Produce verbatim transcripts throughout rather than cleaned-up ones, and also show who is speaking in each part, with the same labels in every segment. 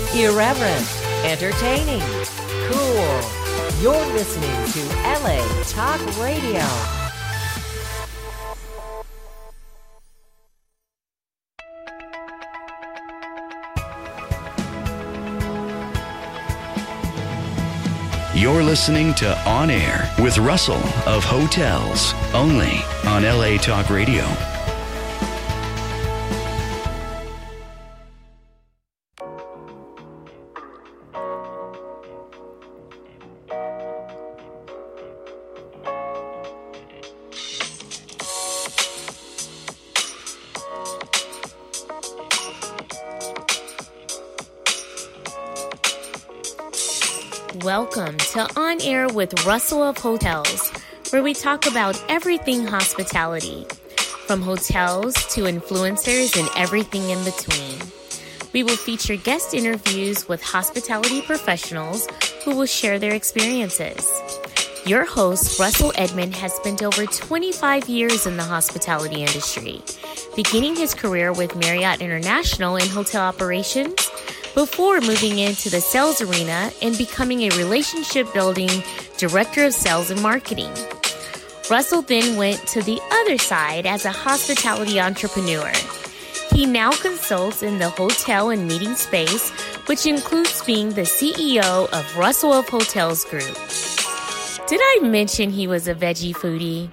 Speaker 1: Irreverent, entertaining, cool. You're listening to L A Talk Radio.
Speaker 2: You're listening to On Air with Russell of Hotels, only on L A Talk Radio.
Speaker 3: Welcome to On Air with Russell of Hotels, where we talk about everything hospitality, from hotels to influencers and everything in between. We will feature guest interviews with hospitality professionals who will share their experiences. Your host, Russell Edmond, has spent over twenty-five years in the hospitality industry, beginning his career with Marriott International in hotel operations, before moving into the sales arena and becoming a relationship-building director of sales and marketing. Russell then went to the other side as a hospitality entrepreneur. He now consults in the hotel and meeting space, which includes being the C E O of Russell of Hotels Group. Did I mention he was a veggie foodie?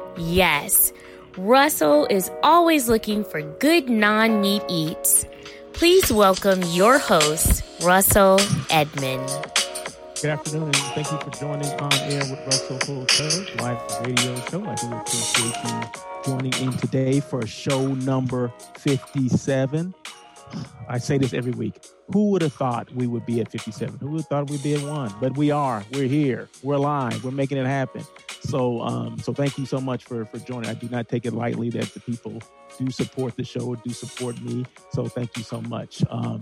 Speaker 3: Yes, Russell is always looking for good non-meat eats. Please welcome your host, Russell Edmond.
Speaker 4: Good afternoon, and thank you for joining On Air with Russell Hotels, live radio show. I do appreciate you joining in today for show number fifty-seven. I say this every week. Who would have thought we would be at fifty-seven? Who would have thought we'd be at one? But we are. We're here. We're live. We're making it happen. So, um, so thank you so much for, for joining. I do not take it lightly that the people do support the show, do support me. So thank you so much. Um,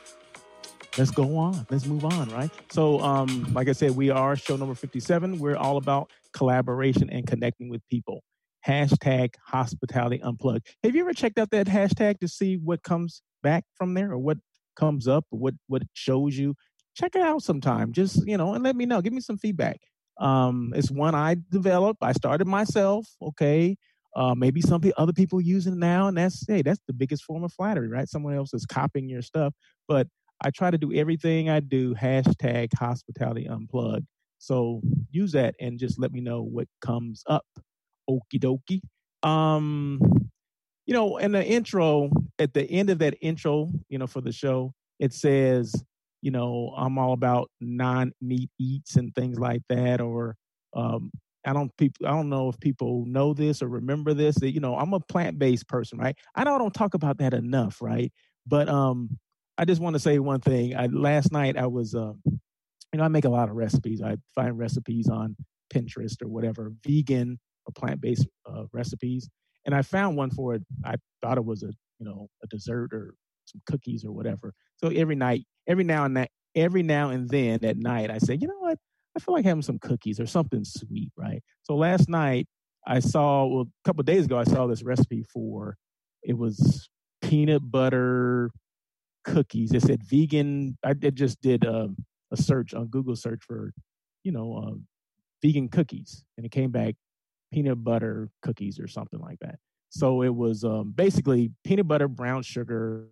Speaker 4: let's go on. Let's move on, right? So, um, like I said, we are show number fifty-seven. We're all about collaboration and connecting with people. Hashtag Hospitality Unplugged. Have you ever checked out that hashtag to see what comes back from there, or what comes up, or what, what it shows you? Check it out sometime. Just, you know, and let me know. Give me some feedback. Um, it's one I developed. I started myself. Okay. Uh, maybe some pe- other people use it now, and that's, hey, that's the biggest form of flattery, right? Someone else is copying your stuff. But I try to do everything I do, hashtag Hospitality Unplugged. So use that and just let me know what comes up. Okie dokie. Um, you know, in the intro, at the end of that intro, you know, for the show, it says, you know, I'm all about non-meat eats and things like that. Or um, I don't people I don't know if people know this or remember this. That, you know, I'm a plant-based person, right? I know I don't talk about that enough, right? But um, I just want to say one thing. I, last night I was, uh, you know, I make a lot of recipes. I find recipes on Pinterest or whatever, vegan or plant-based uh, recipes. And I found one for it. I thought it was a, you know, a dessert or some cookies or whatever. So every night, every now and that, every now and then at night, I say, you know what? I feel like having some cookies or something sweet, right? So last night I saw, well, a couple of days ago, I saw this recipe for, it was peanut butter cookies. It said vegan. I did, just did a, a search on Google search for, you know, uh, vegan cookies. And it came back peanut butter cookies or something like that. So it was um, basically peanut butter, brown sugar,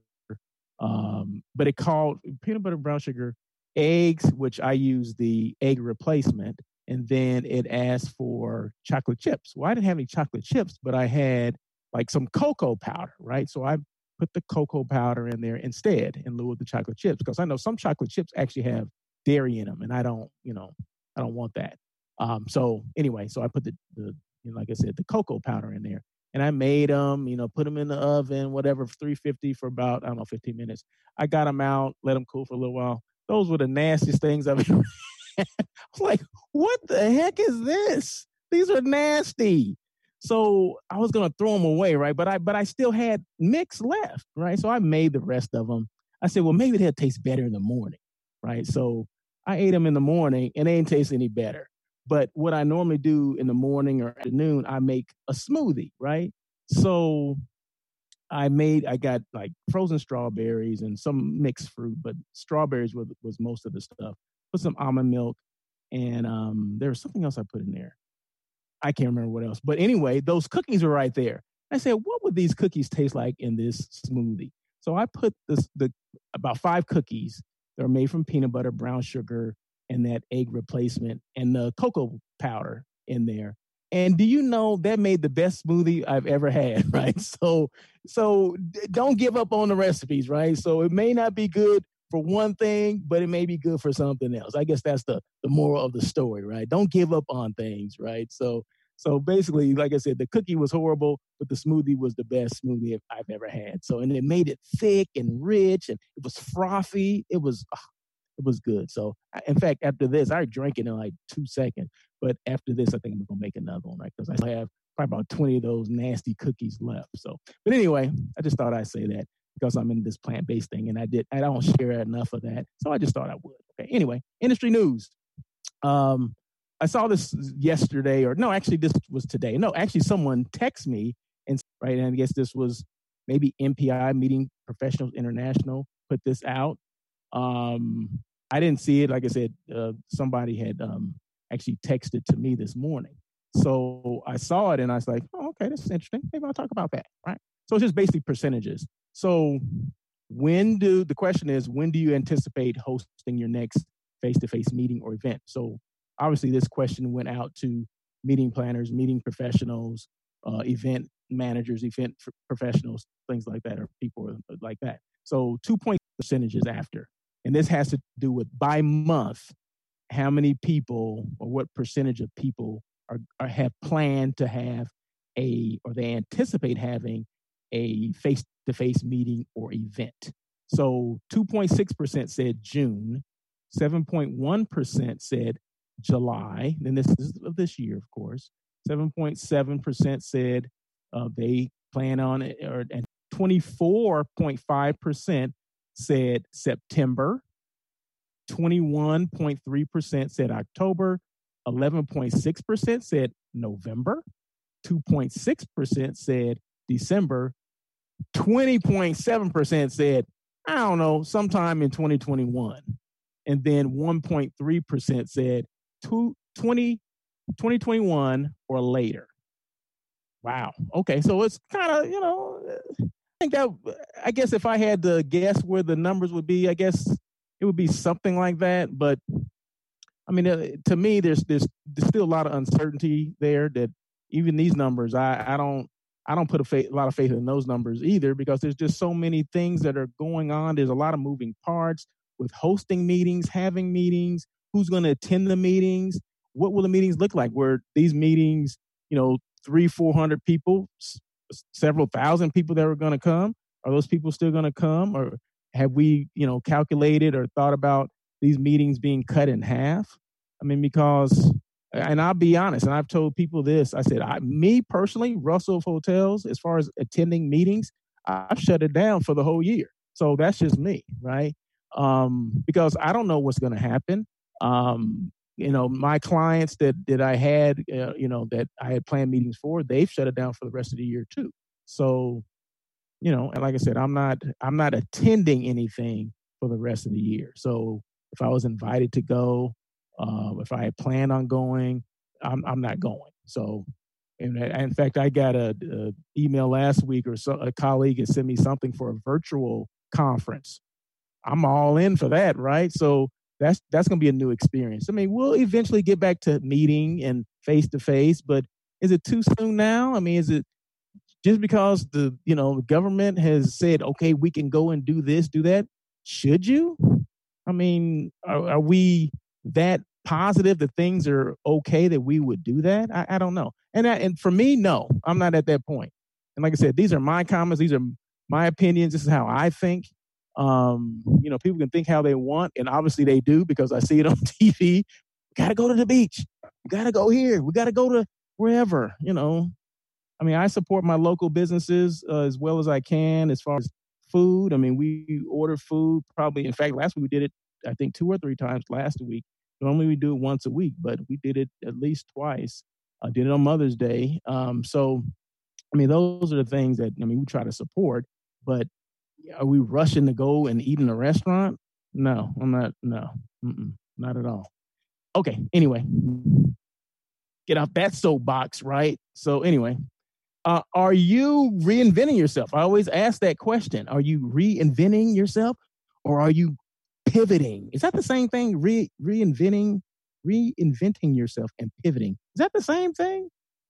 Speaker 4: um, but it called peanut butter, brown sugar, eggs, which I use the egg replacement. And then it asked for chocolate chips. Well, I didn't have any chocolate chips, but I had like some cocoa powder, right? So I put the cocoa powder in there instead in lieu of the chocolate chips, because I know some chocolate chips actually have dairy in them, and I don't, you know, I don't want that. Um, so anyway, so I put the, the, you know, like I said, the cocoa powder in there, and I made them, you know, put them in the oven, whatever, three fifty for about, I don't know, fifteen minutes. I got them out, let them cool for a little while. Those were the nastiest things I've ever had. I was like, what the heck is this? These are nasty. So I was going to throw them away, right? But I, but I still had mix left, right? So I made the rest of them. I said, well, maybe they'll taste better in the morning, right? So I ate them in the morning, and they didn't taste any better. But what I normally do in the morning or afternoon, I make a smoothie, right? So I made, I got like frozen strawberries and some mixed fruit, but strawberries was, was most of the stuff. Put some almond milk, and um, there was something else I put in there. I can't remember what else. But anyway, those cookies were right there. I said, what would these cookies taste like in this smoothie? So I put this, the about five cookies that are made from peanut butter, brown sugar, and that egg replacement, and the cocoa powder in there. And do you know that made the best smoothie I've ever had, right? So, so don't give up on the recipes, right? So it may not be good for one thing, but it may be good for something else. I guess that's the, the moral of the story, right? Don't give up on things, right? So, so basically, like I said, the cookie was horrible, but the smoothie was the best smoothie I've ever had. So, and it made it thick and rich, and it was frothy. It was, oh, it was good. So, in fact, after this, I drank it in like two seconds. But after this, I think I'm going to make another one, right? Because I have probably about twenty of those nasty cookies left. So, but anyway, I just thought I'd say that because I'm in this plant-based thing, and I did, I don't share enough of that. So I just thought I would. Okay. Anyway, industry news. Um, I saw this yesterday, or no, actually this was today. No, actually someone texted me, and right, and I guess this was maybe M P I, Meeting Professionals International, put this out. Um, I didn't see it. Like I said, uh, somebody had um, actually texted to me this morning. So I saw it and I was like, oh, okay, this is interesting. Maybe I'll talk about that, right? So it's just basically percentages. So when do, the question is, when do you anticipate hosting your next face-to-face meeting or event? So obviously this question went out to meeting planners, meeting professionals, uh, event managers, event f- professionals, things like that, or people like that. So two point percentages after. And this has to do with by month, how many people or what percentage of people are, are have planned to have a, or they anticipate having a face-to-face meeting or event. So two point six percent said June, seven point one percent said July, and this is of this year, of course. seven point seven percent said uh, they plan on it, or, and twenty-four point five percent said September, twenty-one point three percent said October, eleven point six percent said November, two point six percent said December, twenty point seven percent said, I don't know, sometime in twenty twenty-one. And then one point three percent said twenty twenty-one or later. Wow. Okay. So it's kind of, you know, I think that, I guess if I had to guess where the numbers would be, I guess it would be something like that. But I mean, uh, to me, there's, there's there's still a lot of uncertainty there that even these numbers, I, I don't, I don't put a, faith, a lot of faith in those numbers either, because there's just so many things that are going on. There's a lot of moving parts with hosting meetings, having meetings, who's going to attend the meetings, what will the meetings look like? Where these meetings, you know, three, four hundred people, s- several thousand people that are going to come. Are those people still going to come, or have we, you know, calculated or thought about these meetings being cut in half? I mean, because, and I'll be honest, and I've told people this, I said, I, me personally, Russell of Hotels, as far as attending meetings, I've shut it down for the whole year. So that's just me, right? Um, because I don't know what's going to happen. Um, you know, my clients that, that I had, uh, you know, that I had planned meetings for, they've shut it down for the rest of the year too. So, you know, and like I said, I'm not, I'm not attending anything for the rest of the year. So if I was invited to go, uh, if I had planned on going, I'm, I'm not going. So, and in fact, I got a, a email last week, or so, a colleague had sent me something for a virtual conference. I'm all in for that, right? So that's that's going to be a new experience. I mean, we'll eventually get back to meeting and face to face, but is it too soon now? I mean, is it just because the, you know, the government has said, okay, we can go and do this, do that? Should you? I mean, are, are we that positive that things are okay that we would do that? I, I don't know. And I, and for me, no, I'm not at that point. And like I said, these are my comments. These are my opinions. This is how I think. Um, you know, people can think how they want, and obviously they do, because I see it on T V. We got to go to the beach. We got to go here. We got to go to wherever, you know. I mean, I support my local businesses uh, as well as I can as far as food. I mean, we order food probably, in fact, last week we did it, I think, two or three times last week. Normally we do it once a week, but we did it at least twice. I did it on Mother's Day. Um, so, I mean, those are the things that, I mean, we try to support. But are we rushing to go and eat in a restaurant? No, I'm not. No, Mm-mm, not at all. Okay. Anyway, get off that soapbox, right? So anyway, uh, are you reinventing yourself? I always ask that question. Are you reinventing yourself, or are you pivoting? Is that the same thing? Re reinventing, reinventing yourself and pivoting. Is that the same thing?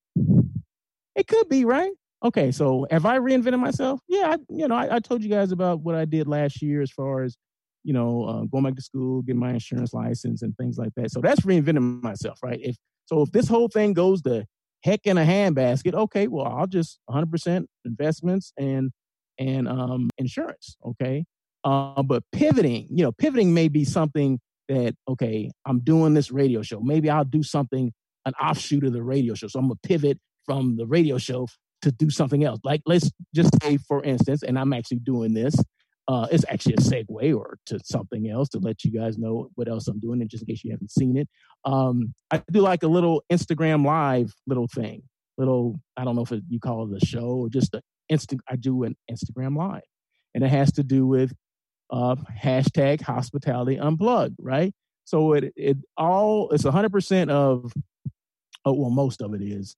Speaker 4: It could be, right? Okay, so have I reinvented myself? Yeah, I, you know, I, I told you guys about what I did last year as far as, you know, uh, going back to school, getting my insurance license and things like that. So that's reinventing myself, right? If so, if this whole thing goes to heck in a handbasket, okay, well, I'll just one hundred percent investments and and um, insurance, okay. Uh, but pivoting, you know, pivoting may be something that, okay, I'm doing this radio show. Maybe I'll do something, an offshoot of the radio show. So I'm gonna pivot from the radio show to do something else. Like, let's just say, for instance, and I'm actually doing this, uh, it's actually a segue or to something else to let you guys know what else I'm doing, and just in case you haven't seen it. Um, I do like a little Instagram live little thing, little, I don't know if it, you call it a show or just an instant, I do an Instagram live. And it has to do with uh, hashtag hospitality unplugged, right? So it, it all, it's one hundred percent of, oh, well, most of it is,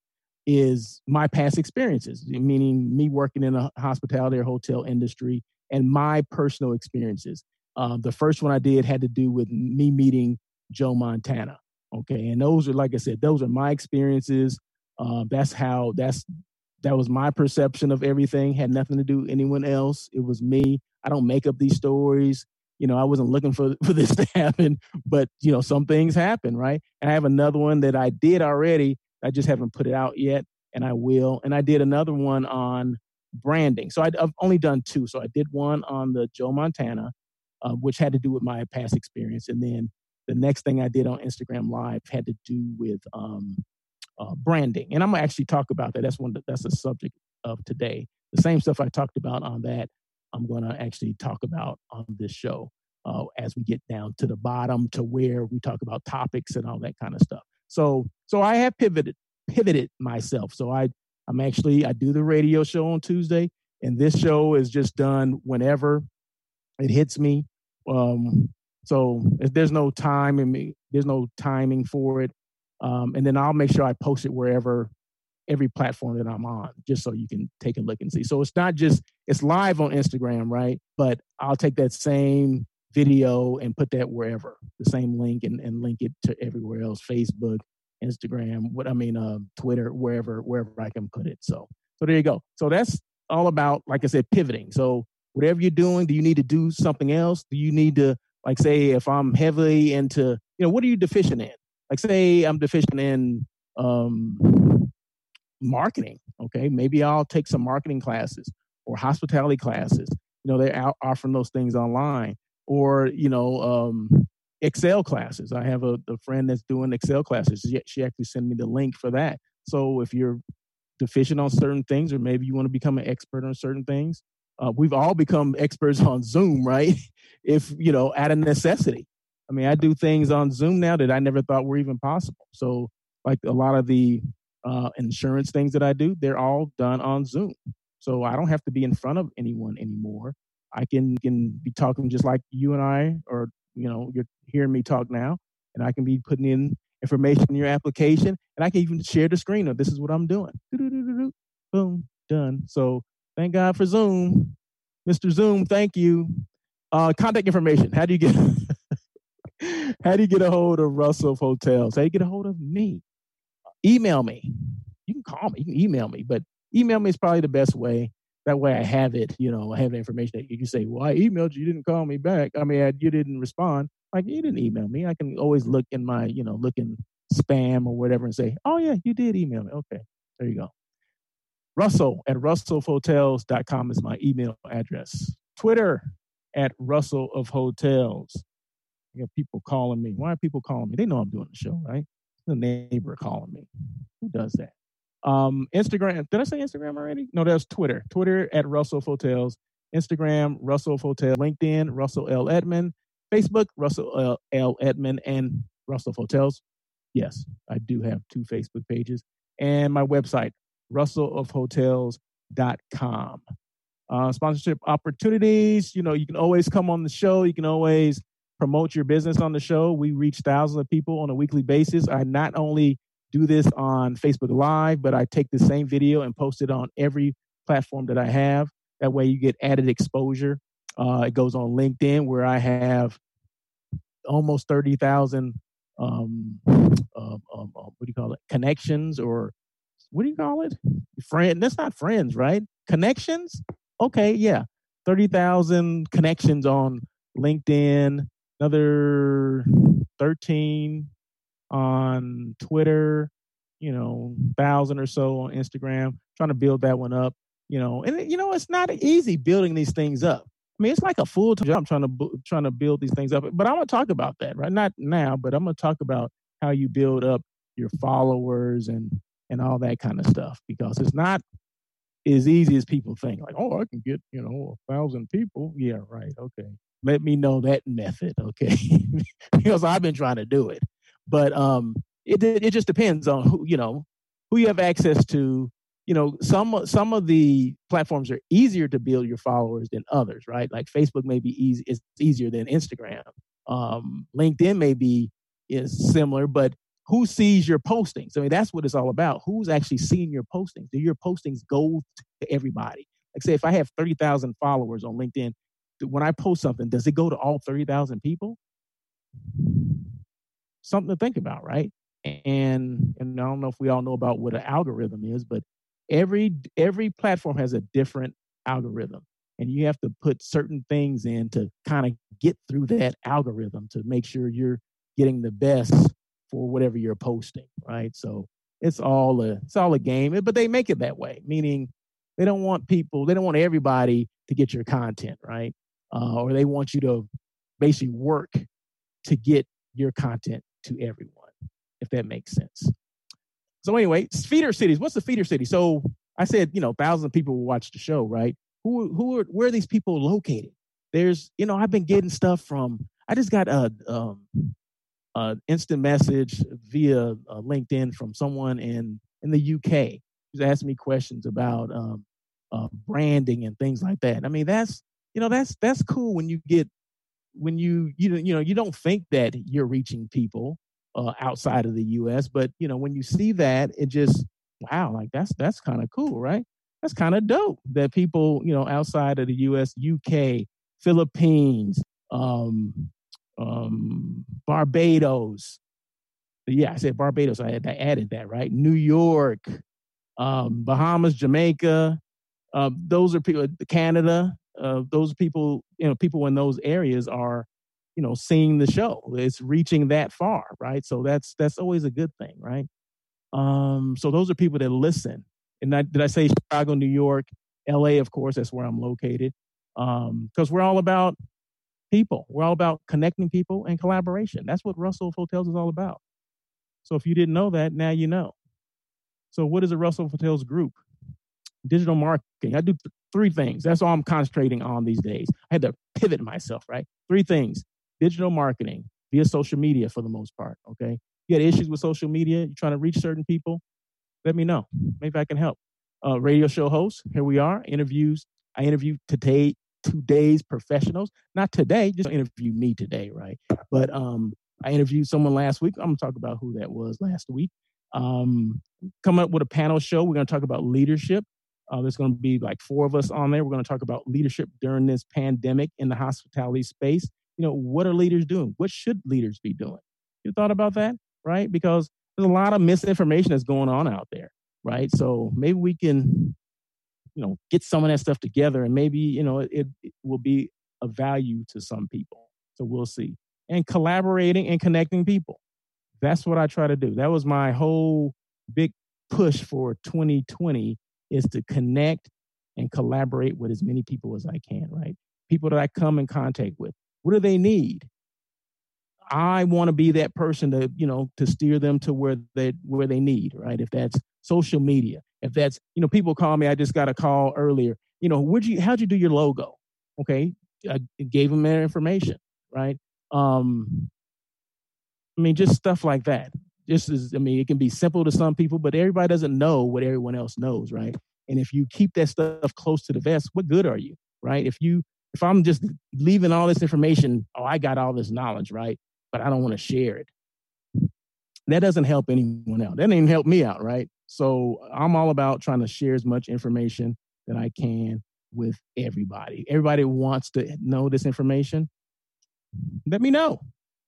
Speaker 4: is my past experiences, meaning me working in a hospitality or hotel industry and my personal experiences. Um, the first one I did had to do with me meeting Joe Montana. Okay. And those are, like I said, those are my experiences. Uh, that's how, that's, that was my perception of everything. Had nothing to do with anyone else. It was me. I don't make up these stories. You know, I wasn't looking for, for this to happen, but, you know, some things happen, right? And I have another one that I did already. I just haven't put it out yet, and I will. And I did another one on branding. So I've only done two. So I did one on the Joe Montana, uh, which had to do with my past experience. And then the next thing I did on Instagram Live had to do with um, uh, branding. And I'm going to actually talk about that. That's one. That's the subject of today. The same stuff I talked about on that, I'm going to actually talk about on this show uh, as we get down to the bottom to where we talk about topics and all that kind of stuff. So, so I have pivoted, pivoted myself. So I, I'm actually, I do the radio show on Tuesday, and this show is just done whenever it hits me. Um, so if there's no time in me, there's no timing for it. Um, and then I'll make sure I post it wherever, every platform that I'm on, just so you can take a look and see. So it's not just, it's live on Instagram, right? But I'll take that same video and put that wherever, the same link, and, and link it to everywhere else, Facebook, Instagram, what I mean, uh, Twitter, wherever, wherever I can put it. So, so there you go. So that's all about, like I said, pivoting. So whatever you're doing, do you need to do something else? Do you need to, like, say, if I'm heavily into, you know, what are you deficient in? Like, say I'm deficient in um, marketing. Okay. Maybe I'll take some marketing classes or hospitality classes. You know, they're out offering those things online. Or, you know, um, Excel classes. I have a, a friend that's doing Excel classes. She, she actually sent me the link for that. So if you're deficient on certain things, or maybe you want to become an expert on certain things, uh, we've all become experts on Zoom, right? If, you know, out of necessity. I mean, I do things on Zoom now that I never thought were even possible. So like a lot of the uh, insurance things that I do, they're all done on Zoom. So I don't have to be in front of anyone anymore. I can, can be talking just like you and I, or, you know, you're hearing me talk now, and I can be putting in information in your application, and I can even share the screen of this is what I'm doing. Boom, done. So thank God for Zoom. Mister Zoom, thank you. Uh, contact information. How do you get, how do you get a hold of Russell of Hotels? How do you get a hold of me? Email me. You can call me, you can email me, but email me is probably the best way. That way I have it, you know, I have the information that you can say, well, I emailed you, you didn't call me back. I mean, I, you didn't respond. Like, you didn't email me. I can always look in my, you know, look in spam or whatever and say, oh, yeah, you did email me. Okay, there you go. Russell at russell of hotels dot com is my email address. Twitter at Russell of Hotels. I got people calling me. Why are people calling me? They know I'm doing the show, right? The neighbor calling me. Who does that? Um, Instagram, did I say Instagram already? No, that's Twitter. Twitter at Russell of Hotels. Instagram, Russell of Hotels. LinkedIn, Russell L. Edmond. Facebook, Russell L. Edmond, and Russell of Hotels. Yes, I do have two Facebook pages. And my website, russell of hotels dot com. Uh, sponsorship opportunities, you know, you can always come on the show. You can always promote your business on the show. We reach thousands of people on a weekly basis. I not only do this on Facebook Live, but I take the same video and post it on every platform that I have. That way you get added exposure. Uh, it goes on LinkedIn, where I have almost thirty thousand, um, um, um, um, what do you call it? Connections, or what do you call it? Friend. That's not friends, right? Connections. Okay. Yeah. thirty thousand connections on LinkedIn, another thirteen on Twitter, you know, thousand or so on Instagram, trying to build that one up, you know, and you know, it's not easy building these things up. I mean, it's like a full-time job trying to, trying to build these things up, but I'm going to talk about that, right? Not now, but I'm going to talk about how you build up your followers and, and all that kind of stuff, because it's not as easy as people think. Like, oh, I can get, you know, a thousand people. Yeah, right. Okay. Let me know that method. Okay. Because I've been trying to do it, but um, it it just depends on who, you know, who you have access to. You know, some some of the platforms are easier to build your followers than others, right? Like Facebook may be easy, it's easier than Instagram. Um, LinkedIn may be is similar, but who sees your postings? I mean, that's what it's all about. Who's actually seeing your postings? Do your postings go to everybody? Like, say, if I have thirty thousand followers on LinkedIn, when I post something, does it go to all thirty thousand people? Something to think about, right? And and I don't know if we all know about what an algorithm is, but every every platform has a different algorithm, and you have to put certain things in to kind of get through that algorithm to make sure you're getting the best for whatever you're posting, right? So it's all a it's all a game, but they make it that way, meaning they don't want people, they don't want everybody to get your content, right? Uh, or they want you to basically work to get your content to everyone, if that makes sense. So anyway, feeder cities. What's the feeder city? So I said, you know, thousands of people will watch the show, right? Who who are where are these people located? There's, you know, I've been getting stuff from. I just got a. Um, Uh, instant message via uh, LinkedIn from someone in, in the U K who's asked me questions about um, uh, branding and things like that. I mean, that's, you know, that's, that's cool when you get, when you, you, you know, you don't think that you're reaching people uh, outside of the U S, but, you know, when you see that, it just, wow, like that's, that's kind of cool, right? That's kind of dope that people, you know, outside of the U S, U K, Philippines, um, um, Barbados. Yeah, I said Barbados. I, had, I added that, right? New York, um, Bahamas, Jamaica. Uh, those are people, Canada. Uh, those people, you know, people in those areas are, you know, seeing the show. It's reaching that far, right? So that's that's always a good thing, right? Um, so those are people that listen. And I, did I say Chicago, New York, L A? Of course, that's where I'm located. Um, because we're all about people. We're all about connecting people and collaboration. That's what Russell Hotels is all about. So if you didn't know that, now you know. So what is a Russell Hotels group? Digital marketing. I do th- three things. That's all I'm concentrating on these days. I had to pivot myself, right? Three things. Digital marketing via social media for the most part, okay? You got issues with social media, you're trying to reach certain people, let me know. Maybe I can help. Uh, radio show host, here we are. Interviews. I interviewed today today's professionals. Not today, just interview me today, right? But um, I interviewed someone last week. I'm going to talk about who that was last week. Um, come up with a panel show. We're going to talk about leadership. Uh, there's going to be like four of us on there. We're going to talk about leadership during this pandemic in the hospitality space. You know, what are leaders doing? What should leaders be doing? You thought about that, right? Because there's a lot of misinformation that's going on out there, right? So maybe we can, you know, get some of that stuff together, and maybe, you know, it, it will be of value to some people. So we'll see. And collaborating and connecting people. That's what I try to do. That was my whole big push for twenty twenty, is to connect and collaborate with as many people as I can, right? People that I come in contact with. What do they need? I want to be that person to, you know, to steer them to where they where they need, right? If that's social media, if that's, you know, people call me. I just got a call earlier. You know, would you? How'd you do your logo? Okay, I gave them their information, right? Um, I mean, just stuff like that. Just as, I mean, it can be simple to some people, but everybody doesn't know what everyone else knows, right? And if you keep that stuff close to the vest, what good are you, right? If you, if I'm just leaving all this information, oh, I got all this knowledge, right? But I don't want to share it. That doesn't help anyone else. That didn't help me out, right? So I'm all about trying to share as much information that I can with everybody. Everybody wants to know this information. Let me know.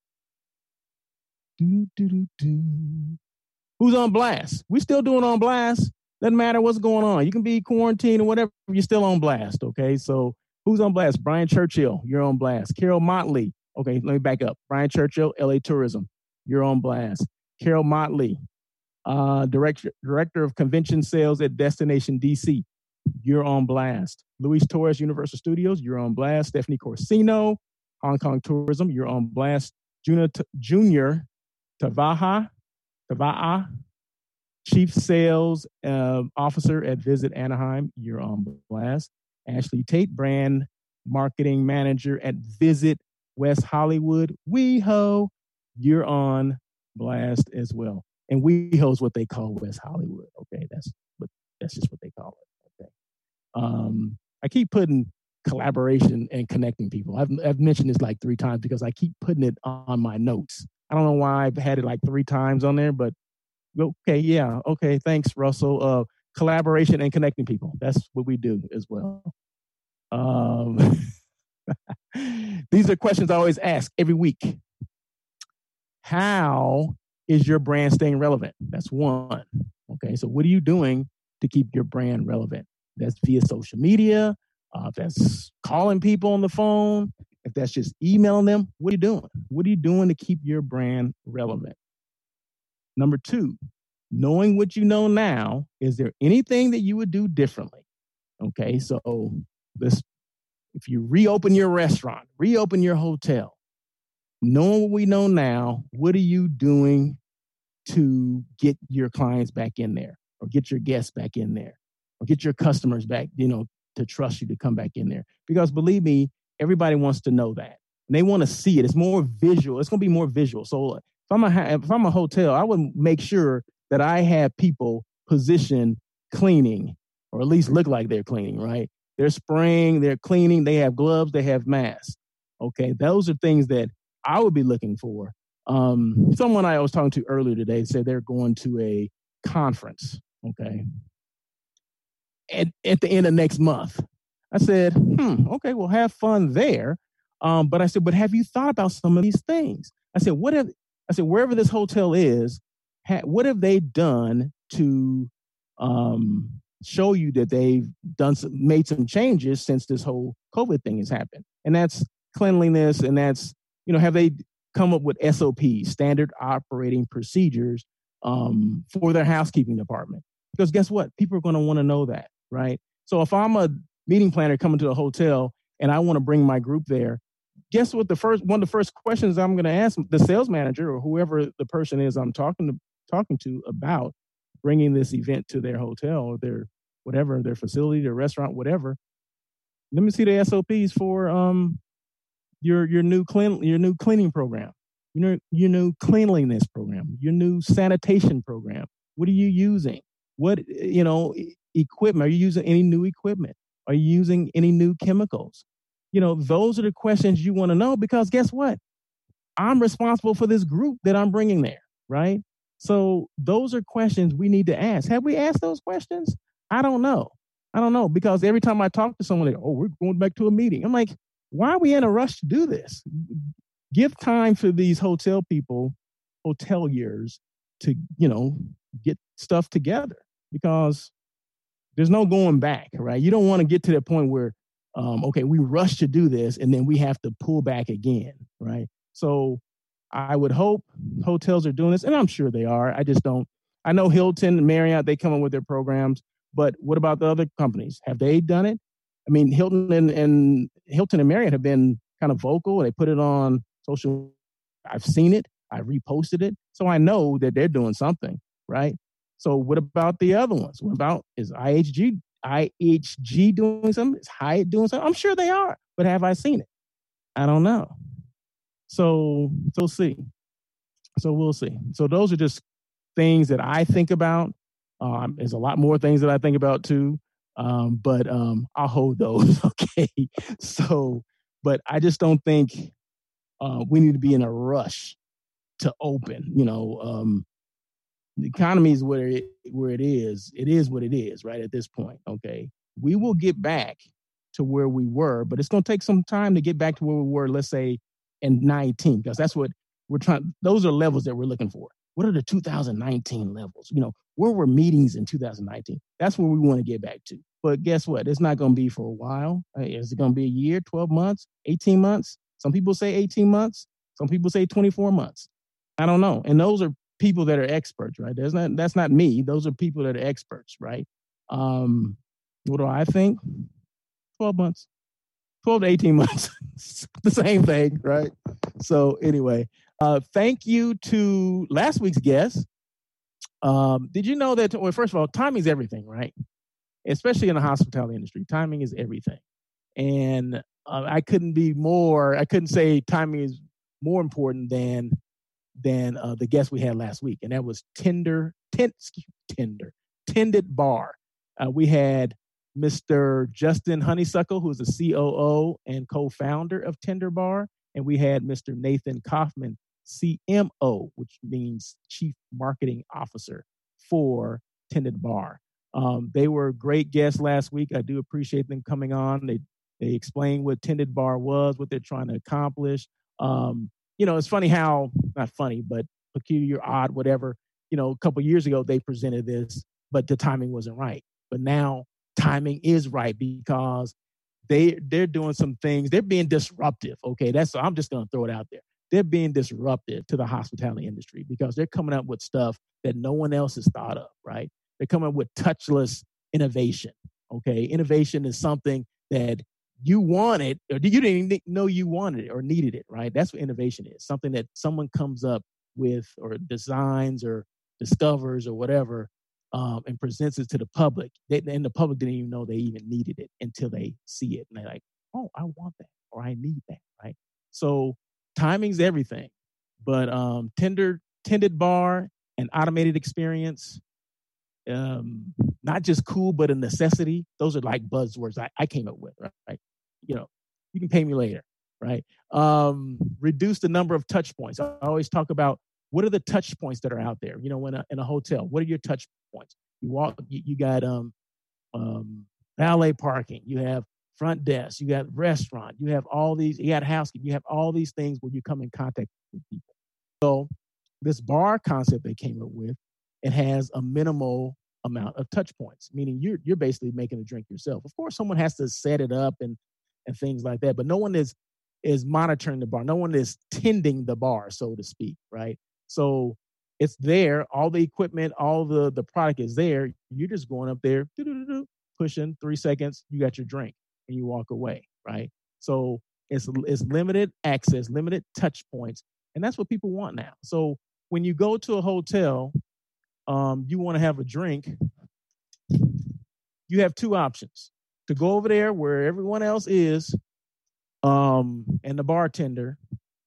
Speaker 4: Do, do, do, do. Who's on blast? We still doing on blast. Doesn't matter what's going on. You can be quarantined or whatever. You're still on blast, okay? So who's on blast? Brian Churchill, you're on blast. Carol Motley. Okay, let me back up. Brian Churchill, L A Tourism, you're on blast. Carol Motley, uh, director, director of Convention Sales at Destination D C, you're on blast. Luis Torres, Universal Studios, you're on blast. Stephanie Corsino, Hong Kong Tourism, you're on blast. Junior, Junior Tavaha, Tavaha, Chief Sales uh, Officer at Visit Anaheim, you're on blast. Ashley Tate, Brand Marketing Manager at Visit West Hollywood, WeHo, you're on blast as well. And WeHo is what they call West Hollywood. Okay, that's what that's just what they call it. Okay. Um, I keep putting collaboration and connecting people. I've I've mentioned this like three times because I keep putting it on my notes. I don't know why I've had it like three times on there, but okay, yeah, okay, thanks, Russell. Uh, collaboration and connecting people. That's what we do as well. Um, these are questions I always ask every week. How is your brand staying relevant? That's one. Okay, so what are you doing to keep your brand relevant? That's via social media. Uh, if that's calling people on the phone, if that's just emailing them, what are you doing? What are you doing to keep your brand relevant? Number two, knowing what you know now, is there anything that you would do differently? Okay, so this, if you reopen your restaurant, reopen your hotel, knowing what we know now, what are you doing to get your clients back in there, or get your guests back in there, or get your customers back, you know, to trust you to come back in there? Because believe me, everybody wants to know that. And they want to see it. It's more visual. It's going to be more visual. So if I'm a, if I'm a hotel, I would make sure that I have people positioned cleaning, or at least look like they're cleaning, right? They're spraying, they're cleaning, they have gloves, they have masks. Okay, those are things that I would be looking for. Um, someone I was talking to earlier today said they're going to a conference, okay, at, at the end of next month. I said, hmm, okay, well, have fun there. Um, but I said, but have you thought about some of these things? I said, what if, I said, wherever this hotel is, ha, what have they done to um, show you that they've done some, made some changes since this whole COVID thing has happened? And that's cleanliness, and that's, you know, have they come up with S O Ps, standard operating procedures, um, for their housekeeping department? Because guess what? People are going to want to know that, right? So if I'm a meeting planner coming to a hotel and I want to bring my group there, guess what? The first one of the first questions I'm going to ask the sales manager, or whoever the person is I'm talking to talking to about bringing this event to their hotel or their whatever, their facility, their restaurant, whatever. Let me see the S O Ps for um your your new clean your new cleaning program, your your new cleanliness program, your new sanitation program. What are you using? What, you know, equipment? Are you using any new equipment? Are you using any new chemicals? You know, those are the questions you want to know, because guess what? I'm responsible for this group that I'm bringing there, right? So those are questions we need to ask. Have we asked those questions? I don't know. I don't know, because every time I talk to someone, they go, oh, we're going back to a meeting. I'm like, why are we in a rush to do this? Give time for these hotel people, hoteliers, to, you know, get stuff together, because there's no going back, right? You don't want to get to that point where, um, okay, we rush to do this and then we have to pull back again, right? So I would hope hotels are doing this, and I'm sure they are. I just don't. I know Hilton and Marriott, they come up with their programs, but what about the other companies? Have they done it? I mean, Hilton and, and Hilton and Marriott have been kind of vocal. They put it on social. I've seen it. I reposted it. So I know that they're doing something, right? So what about the other ones? What about, is I H G, I H G doing something? Is Hyatt doing something? I'm sure they are, but have I seen it? I don't know. So, so we'll see. So we'll see. So those are just things that I think about. Um, there's a lot more things that I think about too. Um, but um, I'll hold those. Okay. So, but I just don't think uh, we need to be in a rush to open. You know, um, the economy is where it where it is. It is what it is, right? At this point, okay. We will get back to where we were, but it's going to take some time to get back to where we were. Let's say in nineteen, because that's what we're trying. Those are levels that we're looking for. What are the two thousand nineteen levels? You know, where were meetings in two thousand nineteen? That's where we want to get back to. But guess what? It's not going to be for a while. Is it going to be a year, twelve months, eighteen months? Some people say eighteen months. Some people say twenty-four months. I don't know. And those are people that are experts, right? That's not, that's not me. Those are people that are experts, right? Um, what do I think? twelve months. twelve to eighteen months. The same thing, right? So anyway, uh, thank you to last week's guest. Um, did you know that, well, first of all, timing is everything, right? Especially in the hospitality industry, timing is everything. And uh, I couldn't be more, I couldn't say timing is more important than than uh, the guest we had last week. And that was Tender, ten, Tender, Tended Bar. Uh, we had Mister Justin Honeysuckle, who's the C O O and co-founder of Tender Bar. And we had Mister Nathan Kaufman, C M O, which means Chief Marketing Officer for Tended Bar. Um, they were great guests last week. I do appreciate them coming on. They they explained what Tended Bar was, what they're trying to accomplish. Um, you know, it's funny how, not funny, but peculiar, odd, whatever. You know, a couple of years ago, they presented this, but the timing wasn't right. But now timing is right because they, they're doing some things. They're being disruptive, okay? That's I'm just going to throw it out there. They're being disruptive to the hospitality industry because they're coming up with stuff that no one else has thought of, right? They're coming up with touchless innovation, okay? Innovation is something that you wanted, or you didn't even know you wanted it or needed it, right? That's what innovation is. Something that someone comes up with or designs or discovers or whatever um, and presents it to the public. They, and the public didn't even know they even needed it until they see it. And they're like, oh, I want that or I need that, right? So timing's everything. But um, tender, Tended Bar and automated experience, um, not just cool, but a necessity. Those are like buzzwords I, I came up with, right? You know, you can pay me later, right? Um, reduce the number of touch points. I always talk about what are the touch points that are out there. You know, in a, in a hotel, what are your touch points? You walk, you, you got um, um, valet parking, you have front desk, you got restaurant, you have all these, you got housekeeping, you have all these things where you come in contact with people. So this bar concept they came up with, it has a minimal amount of touch points, meaning you're you're basically making a drink yourself. Of course, someone has to set it up and and things like that, but no one is is monitoring the bar. No one is tending the bar, so to speak, right? So it's there. All the equipment, all the the product is there. You're just going up there, pushing three seconds, you got your drink, and you walk away, right? So it's it's limited access, limited touch points, and that's what people want now. So when you go to a hotel, um, you want to have a drink, you have two options. To go over there where everyone else is, um, and the bartender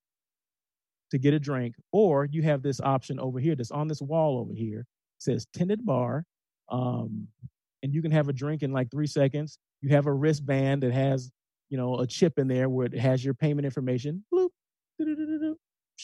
Speaker 4: to get a drink, or you have this option over here that's on this wall over here. It says Tended Bar, um, and you can have a drink in like three seconds. You have a wristband that has, you know, a chip in there where it has your payment information. Bloop, doo-doo-doo-doo-doo,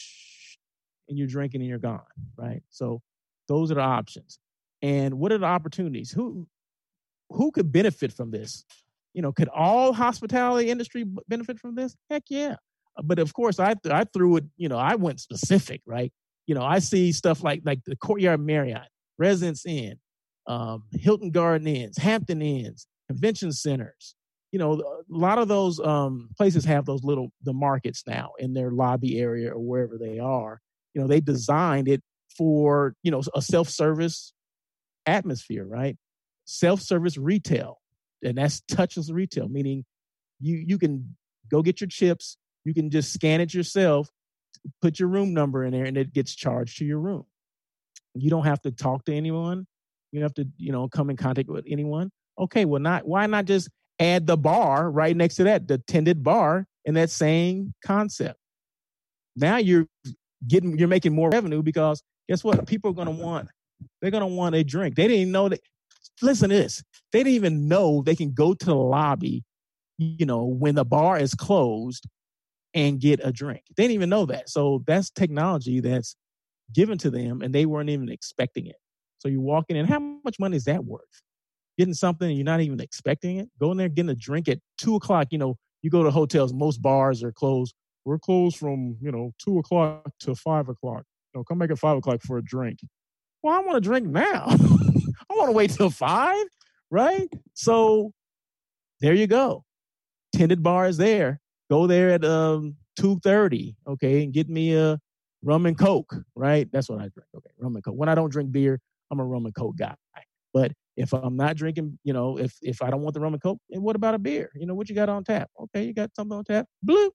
Speaker 4: and you're drinking and you're gone, right? So those are the options. And what are the opportunities? Who who could benefit from this? You know, could all hospitality industry benefit from this? Heck yeah. But of course, I I threw it, you know, I went specific, right? You know, I see stuff like like the Courtyard Marriott, Residence Inn, um, Hilton Garden Inns, Hampton Inns, convention centers. You know, a lot of those um, places have those little, the markets now in their lobby area or wherever they are. You know, they designed it for, you know, a self-service atmosphere, right? Self-service retail. And that's touchless retail, meaning you you can go get your chips. You can just scan it yourself, put your room number in there, and it gets charged to your room. You don't have to talk to anyone. You don't have to, you know, come in contact with anyone. Okay, well, not why not just add the bar right next to that, the Tended Bar, in that same concept. Now you're getting, you're making more revenue because guess what? People are going to want, they're going to want a drink. They didn't even know that. listen to this. They didn't even know they can go to the lobby, you know, when the bar is closed and get a drink. They didn't even know that. So that's technology that's given to them and they weren't even expecting it. So you're walking in, how much money is that worth? Getting something and you're not even expecting it? Going there, getting a drink at two o'clock, you know, you go to hotels, most bars are closed. We're closed from, you know, two o'clock to five o'clock. You know, come back at five o'clock for a drink. Well, I want a drink now. I want to wait till five, right? So there you go. Tinted bar is there. Go there at um, two thirty, okay, and get me a rum and Coke, right? That's what I drink, okay, rum and Coke. When I don't drink beer, I'm a rum and Coke guy. But if I'm not drinking, you know, if if I don't want the rum and Coke, then what about a beer? You know, what you got on tap? Okay, you got something on tap? Blue.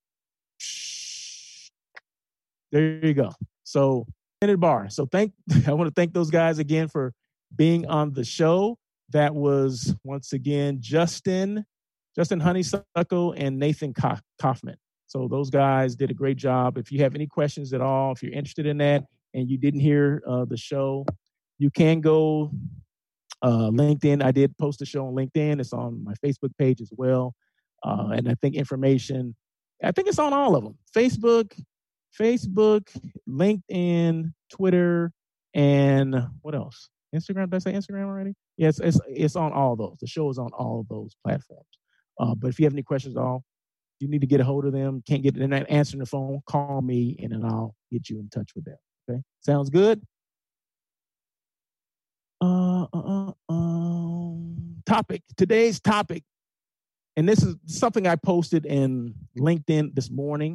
Speaker 4: There you go. So, tinted bar. So thank, I want to thank those guys again for being on the show. That was, once again, Justin, Justin Honeysuckle and Nathan Kaufman. So those guys did a great job. If you have any questions at all, if you're interested in that and you didn't hear uh, the show, you can go uh, LinkedIn. I did post a show on LinkedIn. It's on my Facebook page as well. Uh, and I think information, I think it's on all of them. Facebook, Facebook, LinkedIn, Twitter, and what else? Instagram. Did I say Instagram already? Yes, it's, it's, it's on all those. The show is on all of those platforms. Uh, but if you have any questions at all, you need to get a hold of them. Can't get, they're not answering the phone, call me, and then I'll get you in touch with them. Okay? Sounds good? Uh, uh, uh, um, topic. Today's topic, and this is something I posted in LinkedIn this morning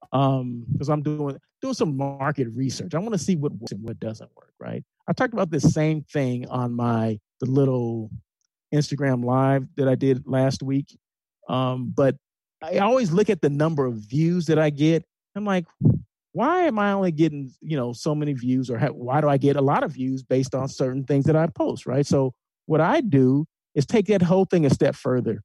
Speaker 4: um, because I'm doing doing some market research. I want to see what works and what doesn't work, right? I talked about this same thing on my the little Instagram live that I did last week, um, but I always look at the number of views that I get. I'm like, why am I only getting, you know, so many views, or how, why do I get a lot of views based on certain things that I post, right? So what I do is take that whole thing a step further.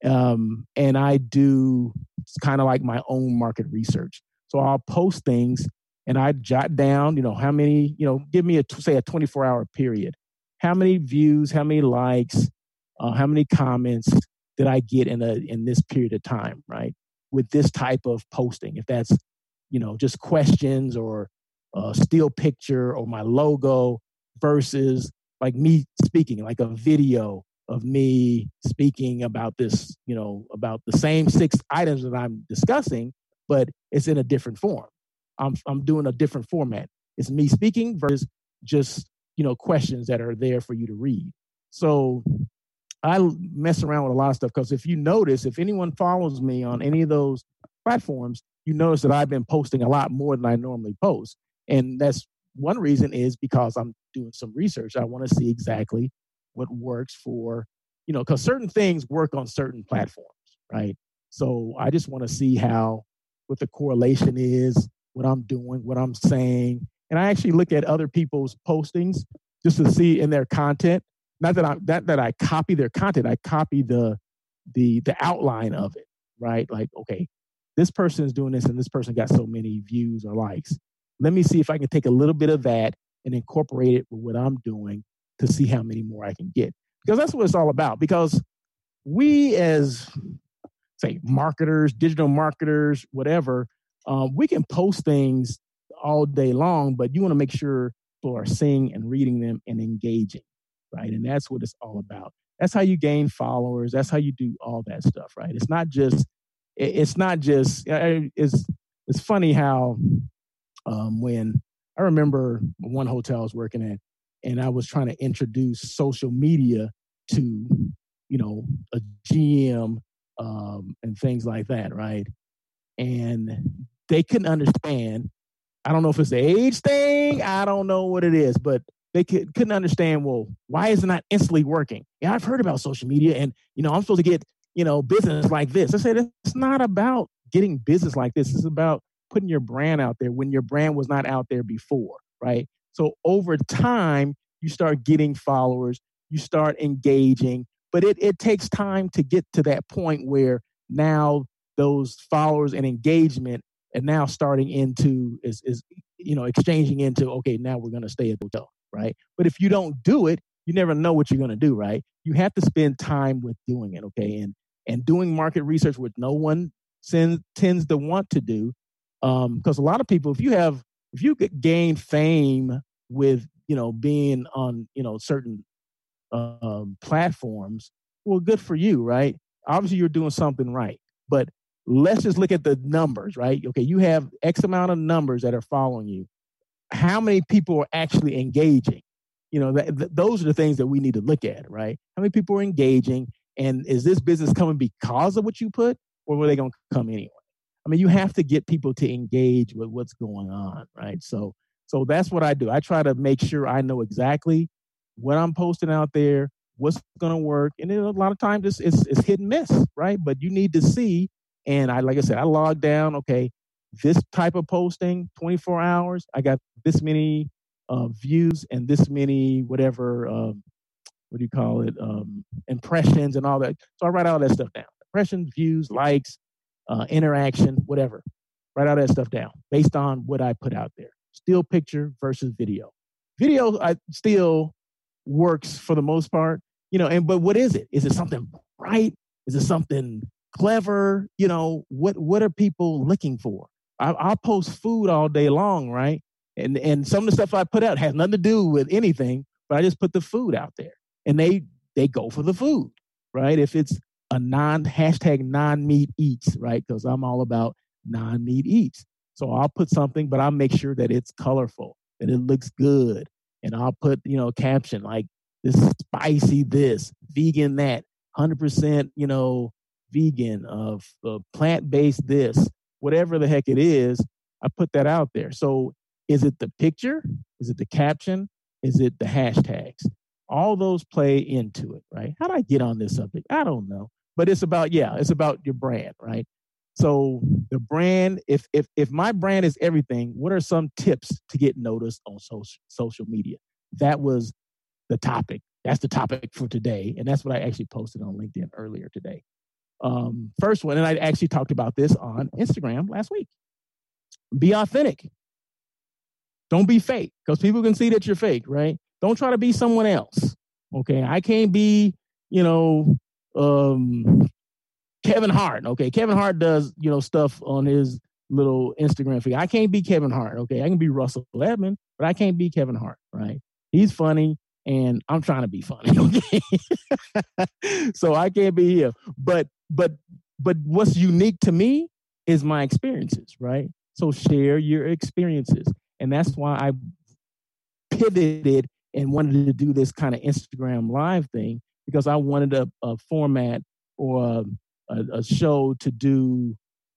Speaker 4: Um, and I do kind of like my own market research. So I'll post things and I jot down, you know, how many, you know, give me a, say a twenty-four hour period. How many views, how many likes, uh, how many comments did I get in a, in this period of time, right? With this type of posting, if that's, you know, just questions or a still picture or my logo versus like me speaking, like a video of me speaking about this, you know, about the same six items that I'm discussing, but it's in a different form. I'm I'm doing a different format. It's me speaking versus just, you know, questions that are there for you to read. So I mess around with a lot of stuff because if you notice, if anyone follows me on any of those platforms, you notice that I've been posting a lot more than I normally post. And that's one reason is because I'm doing some research. I want to see exactly what works for, you know, because certain things work on certain platforms, right? So I just want to see how, what the correlation is, what I'm doing, what I'm saying. And I actually look at other people's postings just to see in their content. Not that I that that I copy their content, I copy the the the outline of it, right? Like, okay, this person is doing this and this person got so many views or likes. Let me see if I can take a little bit of that and incorporate it with what I'm doing to see how many more I can get. Because that's what it's all about. Because we as, say, marketers, digital marketers, whatever, um, we can post things all day long, but you want to make sure people are seeing and reading them and engaging, right? And that's what it's all about. That's how you gain followers. That's how you do all that stuff, right? It's not just, it's not just, it's, it's funny how um, when I remember one hotel I was working at, and I was trying to introduce social media to, you know, a G M um, and things like that, right? And they couldn't understand. I don't know if it's the age thing. I don't know what it is, but they could, couldn't understand, well, why is it not instantly working? Yeah, I've heard about social media and, you know, I'm supposed to get, you know, business like this. I said, it's not about getting business like this. It's about putting your brand out there when your brand was not out there before, right? So over time, you start getting followers, you start engaging, but it, it takes time to get to that point where now those followers and engagement are now starting into, is, is you know, exchanging into, okay, now we're going to stay at the hotel, right? But if you don't do it, you never know what you're going to do, right? You have to spend time with doing it, okay? And and doing market research, which no one sends, tends to want to do, because um, a lot of people, if you have, if you could gain fame with, you know, being on, you know, certain um, platforms, well, good for you, right? Obviously, you're doing something right. But let's just look at the numbers, right? Okay, you have X amount of numbers that are following you. How many people are actually engaging? You know, th- th- those are the things that we need to look at, right? How many people are engaging? And is this business coming because of what you put, or were they going to come anyway? I mean, you have to get people to engage with what's going on, right? So, so that's what I do. I try to make sure I know exactly what I'm posting out there, what's going to work. And then a lot of times it's, it's, it's hit and miss, right? But you need to see. And I, like I said, I log down, okay, this type of posting, twenty-four hours, I got this many uh, views and this many, whatever, um, what do you call it, um, impressions and all that. So I write all that stuff down. Impressions, views, likes, uh, interaction, whatever. Write all that stuff down based on what I put out there. Still picture versus video. Video I still works for the most part, you know, and but what is it? Is it something bright? Is it something clever? You know, what what are people looking for? I, I'll post food all day long, right? And and some of the stuff I put out has nothing to do with anything, but I just put the food out there. And they they go for the food, right? If it's a non hashtag non-meat eats, right? Because I'm all about non-meat eats. So I'll put something, but I'll make sure that it's colorful, that it looks good. And I'll put, you know, a caption like this spicy this, vegan that, one hundred percent, you know, vegan, of uh, plant-based this, whatever the heck it is, I put that out there. So is it the picture? Is it the caption? Is it the hashtags? All those play into it, right? How did I get on this subject? I don't know. But it's about, yeah, it's about your brand, right? So the brand, if if if my brand is everything, what are some tips to get noticed on social social media? That was the topic. That's the topic for today. And that's what I actually posted on LinkedIn earlier today. Um, first one, and I actually talked about this on Instagram last week. Be authentic. Don't be fake, because people can see that you're fake, right? Don't try to be someone else. Okay, I can't be, you know, um, Kevin Hart. Okay, Kevin Hart does, you know, stuff on his little Instagram feed. I can't be Kevin Hart. Okay, I can be Russell Edmond, but I can't be Kevin Hart. Right? He's funny, and I'm trying to be funny. Okay, so I can't be here. But but but what's unique to me is my experiences. Right? So share your experiences, and that's why I pivoted and wanted to do this kind of Instagram live thing, because I wanted a, a format or a, a show to do,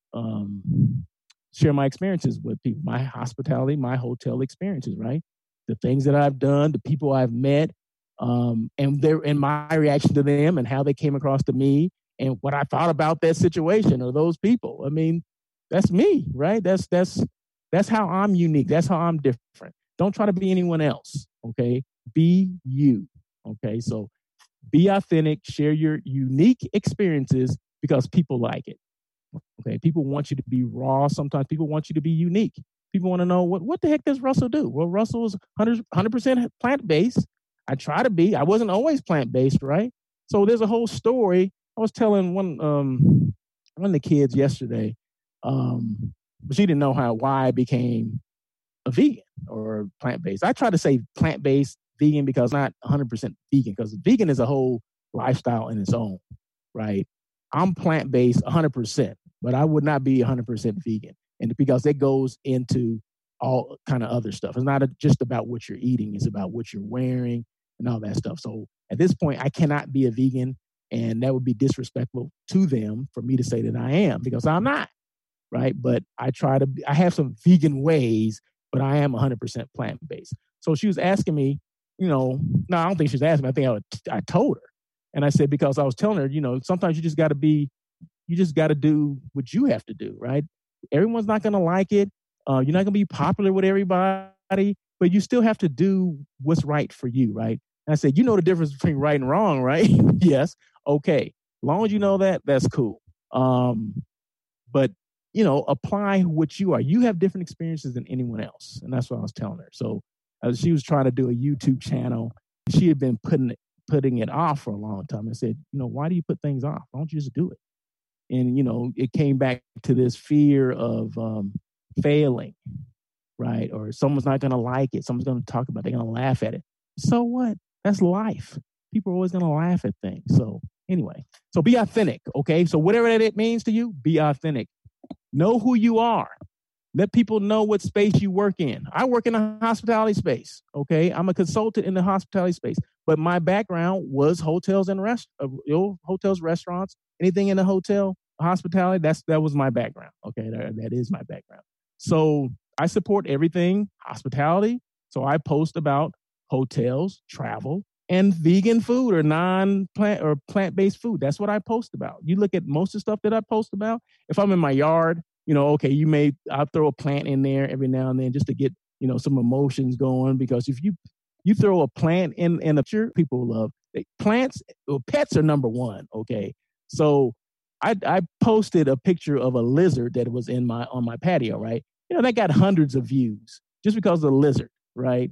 Speaker 4: um, share my experiences with people, my hospitality, my hotel experiences, right? The things that I've done, the people I've met, um, and their and my reaction to them and how they came across to me and what I thought about that situation or those people. I mean, that's me, right? That's that's that's how I'm unique. That's how I'm different. Don't try to be anyone else, okay? Be you, okay? So be authentic, share your unique experiences, because people like it, okay? People want you to be raw. Sometimes people want you to be unique. People want to know, what, what the heck does Russell do? Well, Russell is one hundred percent plant-based. I try to be. I wasn't always plant-based, right? So there's a whole story. I was telling one, um, one of the kids yesterday, um, but she didn't know how why I became a vegan or plant-based. I try to say plant-based, vegan, because not one hundred percent vegan, because vegan is a whole lifestyle in its own, right? I'm plant-based one hundred percent, but I would not be one hundred percent vegan. And because it goes into all kind of other stuff. It's not a, just about what you're eating. It's about what you're wearing and all that stuff. So at this point, I cannot be a vegan, and that would be disrespectful to them for me to say that I am, because I'm not, right? But I try to, be, I have some vegan ways, but I am one hundred percent plant-based. So she was asking me, you know, no, I don't think she was asking me. I think I, would, I told her. And I said, because I was telling her, you know, sometimes you just got to be, you just got to do what you have to do, right? Everyone's not going to like it. Uh, you're not going to be popular with everybody, but you still have to do what's right for you, right? And I said, you know the difference between right and wrong, right? Yes. Okay. As long as you know that, that's cool. Um, but, you know, apply what you are. You have different experiences than anyone else. And that's what I was telling her. So uh, she was trying to do a YouTube channel, she had been putting it, putting it off for a long time. I said, you know, why do you put things off? Why don't you just do it? And, you know, it came back to this fear of um, failing, right? Or someone's not going to like it. Someone's going to talk about it. They're going to laugh at it. So what? That's life. People are always going to laugh at things. So anyway, so be authentic, okay? So whatever that it means to you, be authentic. Know who you are. Let people know what space you work in. I work in a hospitality space, okay? I'm a consultant in the hospitality space, but my background was hotels and rest, uh, you know, hotels, restaurants, anything in the hotel, hospitality. That's that was my background, okay? That, that is my background. So I support everything hospitality. So I post about hotels, travel, and vegan food or non-plant or plant-based food. That's what I post about. You look at most of the stuff that I post about. If I'm in my yard, you know, okay, you may, I'll throw a plant in there every now and then just to get, you know, some emotions going. Because if you, you throw a plant in, in a picture, people love they, plants. Well, pets are number one. Okay. So I, I posted a picture of a lizard that was in my, on my patio, right? You know, that got hundreds of views just because of the lizard, right?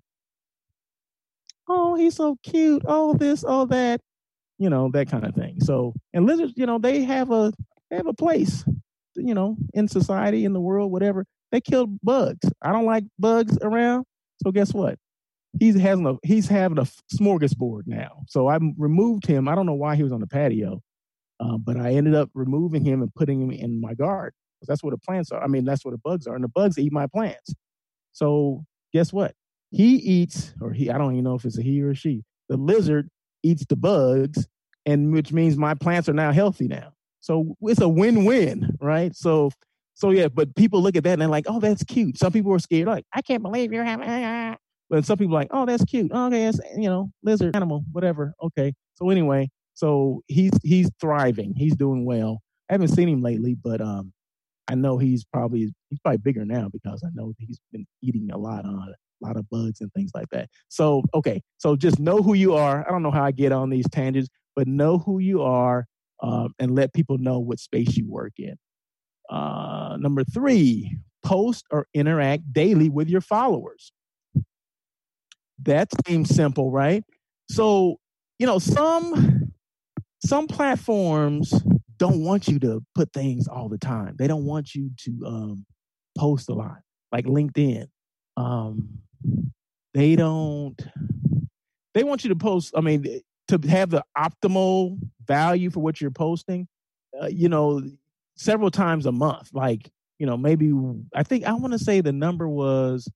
Speaker 4: Oh, he's so cute. Oh, this, oh, that, you know, that kind of thing. So, and lizards, you know, they have a, they have a place, you know, in society, in the world, whatever. They kill bugs. I don't like bugs around. So guess what? He's having a, he's having a smorgasbord now. So I removed him. I don't know why he was on the patio, uh, but I ended up removing him and putting him in my garden. Because that's where the plants are. I mean, that's where the bugs are. And the bugs eat my plants. So guess what? He eats, or he, I don't even know if it's a he or a she. The lizard eats the bugs, and which means my plants are now healthy now. So it's a win-win, right? So, so yeah, but people look at that and they're like, oh, that's cute. Some people are scared. Like, I can't believe you're having, but some people are like, oh, that's cute. Oh, okay, it's, you know, lizard, animal, whatever. Okay. So anyway, so he's, he's thriving. He's doing well. I haven't seen him lately, but um, I know he's probably, he's probably bigger now because I know he's been eating a lot on it. A lot of bugs and things like that. So, okay. So just know who you are. I don't know how I get on these tangents, but know who you are um, and let people know what space you work in. Uh, number three, post or interact daily with your followers. That seems simple, right? So, you know, some, some platforms don't want you to put things all the time. They don't want you to um, post a lot, like LinkedIn. Um, they don't, they want you to post, I mean, to have the optimal value for what you're posting, uh, you know, several times a month. Like, you know, maybe, I think, I want to say the number was,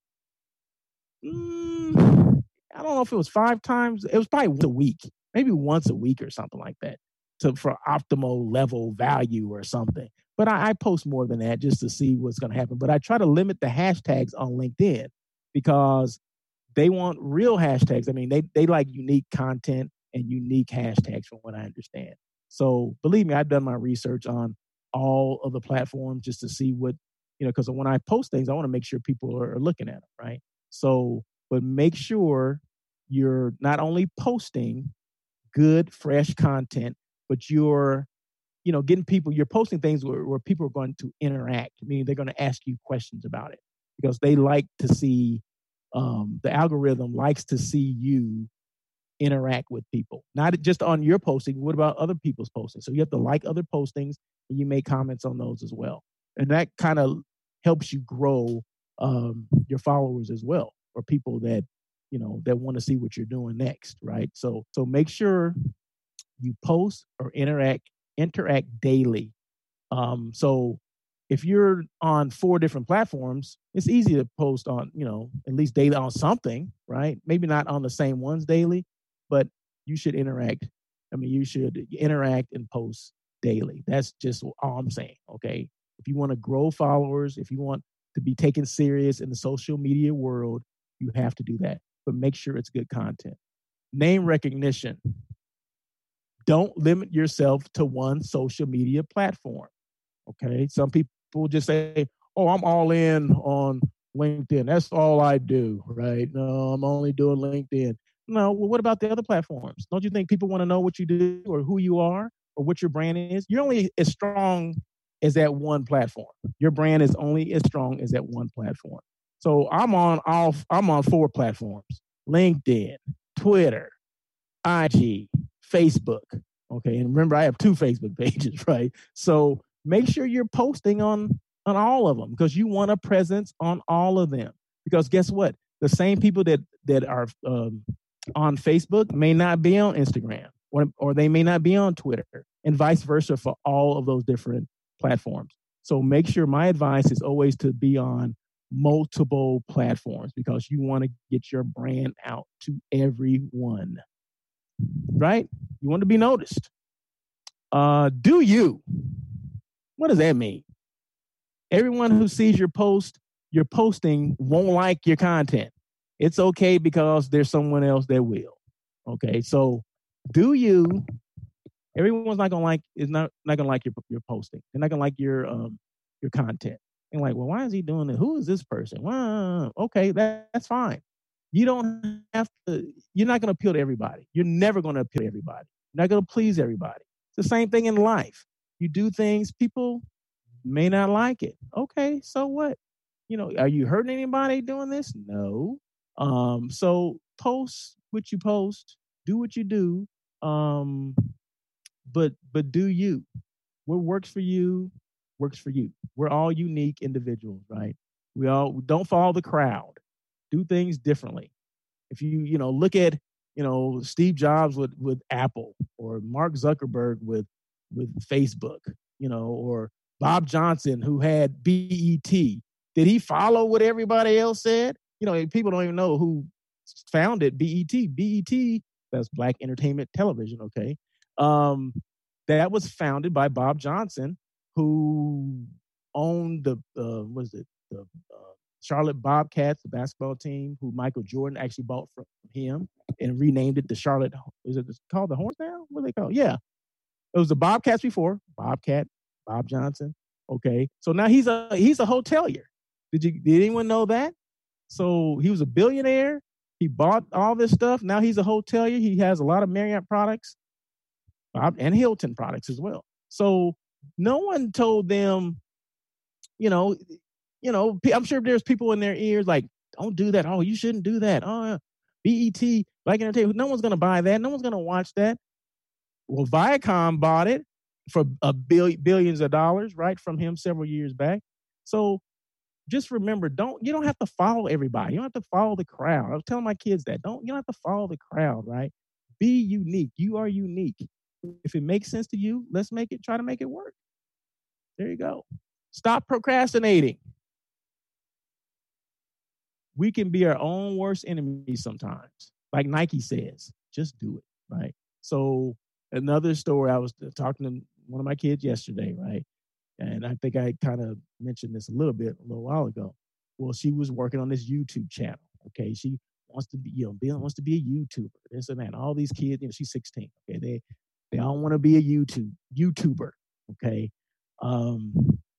Speaker 4: mm, I don't know if it was five times. It was probably once a week, maybe once a week or something like that to, for optimal level value or something. But I, I post more than that just to see what's going to happen. But I try to limit the hashtags on LinkedIn because they want real hashtags. I mean, they, they like unique content and unique hashtags from what I understand. So believe me, I've done my research on all of the platforms just to see what, you know, because when I post things, I want to make sure people are, are looking at them, right? So, but make sure you're not only posting good, fresh content, but you're, you know, getting people, you're posting things where, where people are going to interact, meaning they're going to ask you questions about it because they like to see, um, the algorithm likes to see you interact with people, not just on your posting. What about other people's posting? So you have to like other postings and you make comments on those as well. And that kind of helps you grow um, your followers as well, or people that, you know, that want to see what you're doing next, right? So, so make sure you post or interact, interact daily. Um, so if you're on four different platforms, it's easy to post on, you know, at least daily on something, right? Maybe not on the same ones daily, but you should interact. I mean, you should interact and post daily. That's just all I'm saying, okay? If you want to grow followers, if you want to be taken serious in the social media world, you have to do that. But make sure it's good content. Name recognition. Don't limit yourself to one social media platform, okay? Some people just say, oh, I'm all in on LinkedIn. That's all I do, right? No, I'm only doing LinkedIn. No, well, what about the other platforms? Don't you think people want to know what you do or who you are or what your brand is? You're only as strong as that one platform. Your brand is only as strong as that one platform. So I'm on all, I'm on four platforms: LinkedIn, Twitter, I G, Facebook. Okay. And remember, I have two Facebook pages, right? So make sure you're posting on, on all of them because you want a presence on all of them. Because guess what? The same people that, that are um, on Facebook may not be on Instagram or, or they may not be on Twitter and vice versa for all of those different platforms. So make sure my advice is always to be on multiple platforms because you want to get your brand out to everyone, right? You want to be noticed. Uh, do you? What does that mean? Everyone who sees your post, your posting won't like your content. It's okay because there's someone else that will. Okay, so do you? Everyone's not gonna like is not not gonna like your your posting. They're not gonna like your um your content. And like, well, why is he doing it? Who is this person? Well, okay, that, that's fine. You don't have to. You're not gonna appeal to everybody. You're never gonna appeal to everybody. You're not gonna please everybody. It's the same thing in life. You do things people may not like it. Okay, so what? You know, are you hurting anybody doing this? No. Um, so post what you post, do what you do. Um, but but do you? What works for you works for you. We're all unique individuals, right? We all don't follow the crowd. Do things differently. If you, you know, look at, you know, Steve Jobs with, with Apple or Mark Zuckerberg with with Facebook, you know, or Bob Johnson who had B E T. Did he follow what everybody else said? You know, people don't even know who founded B E T. B E T, that's Black Entertainment Television, okay? Um, that was founded by Bob Johnson, who owned the, uh, what is it, the uh, Charlotte Bobcats, the basketball team, who Michael Jordan actually bought from him and renamed it the Charlotte, is it called the Hornets now? What are they called? Yeah. It was the Bobcats before, Bobcat, Bob Johnson, okay? So now he's a he's a hotelier. Did you did anyone know that? So he was a billionaire. He bought all this stuff. Now he's a hotelier. He has a lot of Marriott products and Hilton products as well. So no one told them, you know, you know, I'm sure there's people in their ears like, don't do that. Oh, you shouldn't do that. Oh, B E T, Black Entertainment. No one's going to buy that. No one's going to watch that. Well, Viacom bought it for a billion, billions of dollars, right, from him several years back. So just remember, don't you don't have to follow everybody. You don't have to follow the crowd. I was telling my kids that. Don't you don't have to follow the crowd, right? Be unique. You are unique. If it makes sense to you, let's make it, try to make it work. There you go. Stop procrastinating. We can be our own worst enemies sometimes. Like Nike says, just do it, right? So another story, I was talking to one of my kids yesterday, right? And I think I kind of mentioned this a little bit a little while ago. Well, she was working on this YouTube channel. Okay, she wants to be, you know, Bill wants to be a YouTuber. This and that. All these kids, you know, she's sixteen. Okay, they they all want to be a YouTube YouTuber. Okay, um,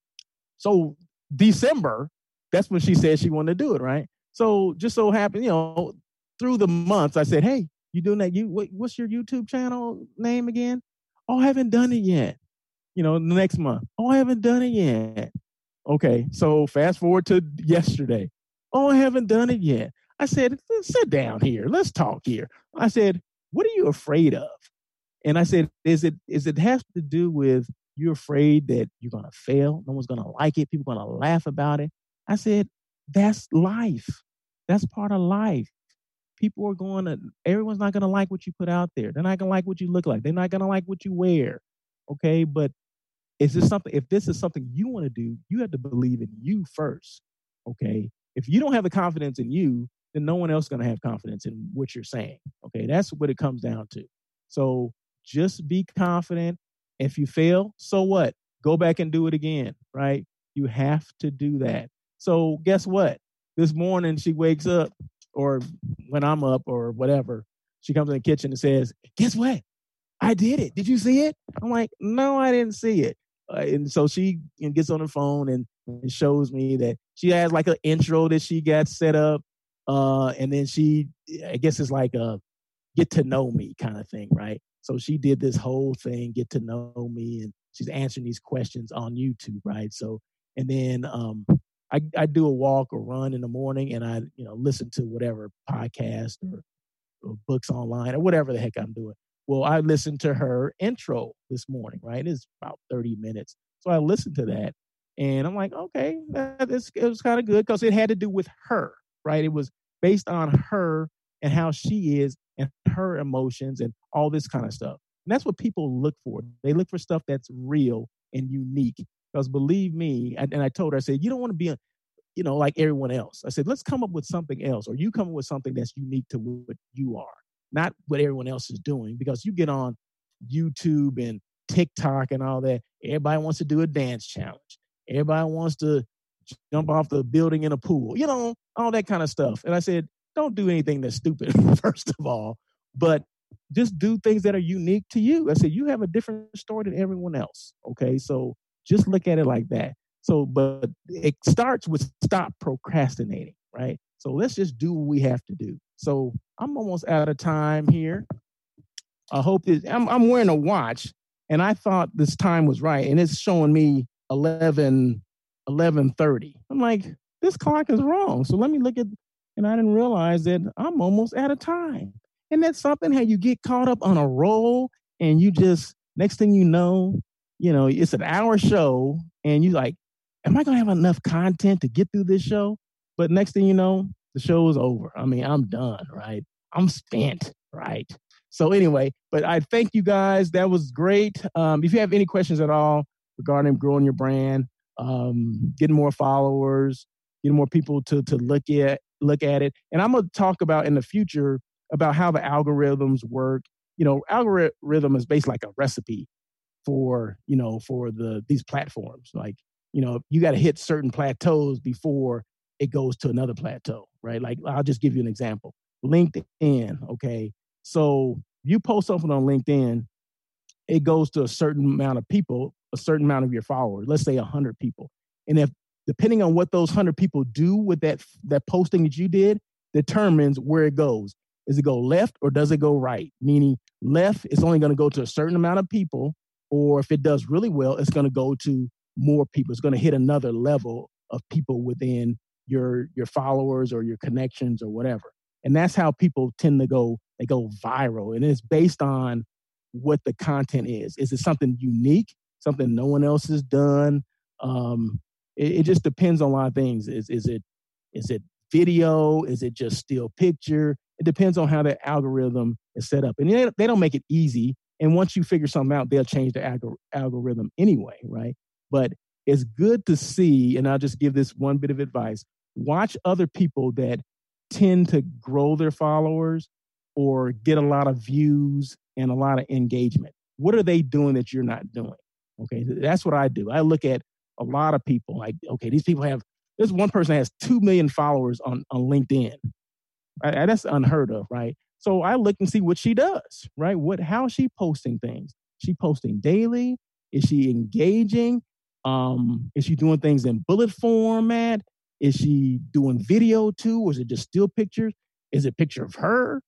Speaker 4: so December, that's when she said she wanted to do it, right? So just so happened, you know, through the months, I said, "Hey, you doing that? You what, what's your YouTube channel name again?" "Oh, I haven't done it yet." You know, the next month, "Oh, I haven't done it yet." Okay, so fast forward to yesterday. "Oh, I haven't done it yet." I said, "Sit down here. Let's talk here." I said, "What are you afraid of?" And I said, "Is it is it has to do with you're afraid that you're gonna fail? No one's gonna like it. People are gonna laugh about it." I said, "That's life. That's part of life. People are going to. Everyone's not gonna like what you put out there. They're not gonna like what you look like. They're not gonna like what you wear. Okay, but is this something, if this is something you want to do, you have to believe in you first. Okay. If you don't have the confidence in you, then no one else is going to have confidence in what you're saying. Okay. That's what it comes down to. So just be confident. If you fail, so what? Go back and do it again, right? You have to do that. So guess what? This morning she wakes up, or when I'm up or whatever, she comes in the kitchen and says, "Guess what? I did it. Did you see it?" I'm like, "No, I didn't see it." Uh, and so she you know, gets on the phone and, and shows me that she has like an intro that she got set up. Uh, and then she, I guess it's like a get to know me kind of thing, right? So she did this whole thing, get to know me, and she's answering these questions on YouTube, right? So, and then um, I, I do a walk or run in the morning, and I, you know, listen to whatever podcast or books online or whatever the heck I'm doing. Well, I listened to her intro this morning, right? It's about thirty minutes. So I listened to that and I'm like, okay, that is, it was kind of good because it had to do with her, right? It was based on her and how she is and her emotions and all this kind of stuff. And that's what people look for. They look for stuff that's real and unique. Because believe me, and, and I told her, I said, you don't want to be, a, you know, like everyone else. I said, let's come up with something else, or you come up with something that's unique to what you are, not what everyone else is doing. Because you get on YouTube and TikTok and all that, everybody wants to do a dance challenge. Everybody wants to jump off the building in a pool, you know, all that kind of stuff. And I said, don't do anything that's stupid, first of all, but just do things that are unique to you. I said, you have a different story than everyone else. Okay. So just look at it like that. So, but it starts with stop procrastinating, right? So let's just do what we have to do. So I'm almost out of time here. I hope that I'm, I'm wearing a watch and I thought this time was right. And it's showing me eleven, eleven thirty. I'm like, this clock is wrong. So let me look at, and I didn't realize that I'm almost out of time. And that's something how you get caught up on a roll and you just, next thing you know, you know, it's an hour show and you like, am I going to have enough content to get through this show? But next thing you know, the show is over. I mean, I'm done, right? I'm spent, right? So anyway, but I thank you guys. That was great. Um, if you have any questions at all regarding growing your brand, um, getting more followers, getting more people to to look at look at it, and I'm going to talk about in the future about how the algorithms work. You know, algorithm is basically like a recipe for, you know, for the these platforms. Like, you know, you got to hit certain plateaus before it goes to another plateau, right? Like, I'll just give you an example. LinkedIn, okay? So you post something on LinkedIn, it goes to a certain amount of people, a certain amount of your followers, let's say one hundred people. And if, depending on what those one hundred people do with that that posting that you did, determines where it goes. Does it go left or does it go right? Meaning left is only going to go to a certain amount of people, or if it does really well, it's going to go to more people. It's going to hit another level of people within your your followers or your connections or whatever. And that's how people tend to go, they go viral. And it's based on what the content is. Is it something unique, something no one else has done? Um, it, it just depends on a lot of things. Is is it is it video? Is it just still picture? It depends on how the algorithm is set up. And they, they don't make it easy. And once you figure something out, they'll change the algor- algorithm anyway, right? But it's good to see, and I'll just give this one bit of advice. Watch other people that tend to grow their followers or get a lot of views and a lot of engagement. What are they doing that you're not doing? Okay, that's what I do. I look at a lot of people like, okay, these people have, there's one person that has two million followers on, on LinkedIn. Right? That's unheard of, right? So I look and see what she does, right? What, how is she posting things? Is she posting daily? Is she engaging? Um, is she doing things in bullet format? Is she doing video too? Or is it just still pictures? Is it a picture of her?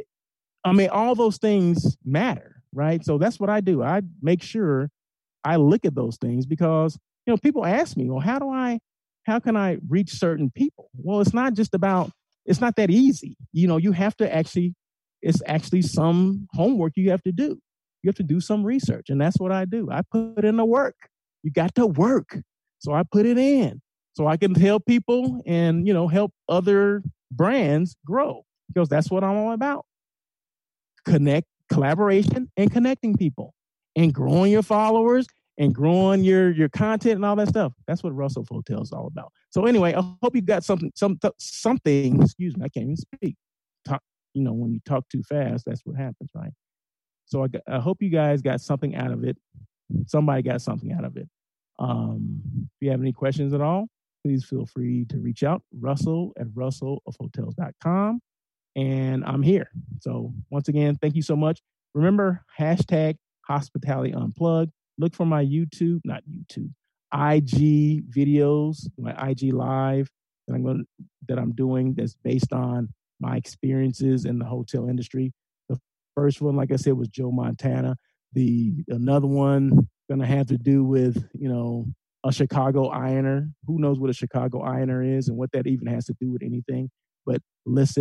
Speaker 4: I mean, all those things matter, right? So that's what I do. I make sure I look at those things because, you know, people ask me, well, how do I, how can I reach certain people? Well, it's not just about, it's not that easy. You know, you have to actually, it's actually some homework you have to do. You have to do some research. And that's what I do. I put in the work. You got to work. So I put it in so I can help people and, you know, help other brands grow because that's what I'm all about. Connect, collaboration and connecting people and growing your followers and growing your, your content and all that stuff. That's what Russell Hotel is all about. So anyway, I hope you got something, some, something, excuse me, I can't even speak. Talk, you know, when you talk too fast, that's what happens, right? So I, I hope you guys got something out of it. Somebody got something out of it. Um, if you have any questions at all, please feel free to reach out, Russell at russell of hotels dot com. And I'm here. So once again, thank you so much. Remember, hashtag Hospitality Unplugged. Look for my YouTube, not YouTube, I G videos, my I G live that I'm going to, that I'm doing that's based on my experiences in the hotel industry. The first one, like I said, was Joe Montana. The another one going to have to do with, you know, a Chicago ironer. Who knows what a Chicago ironer is and what that even has to do with anything? But listen,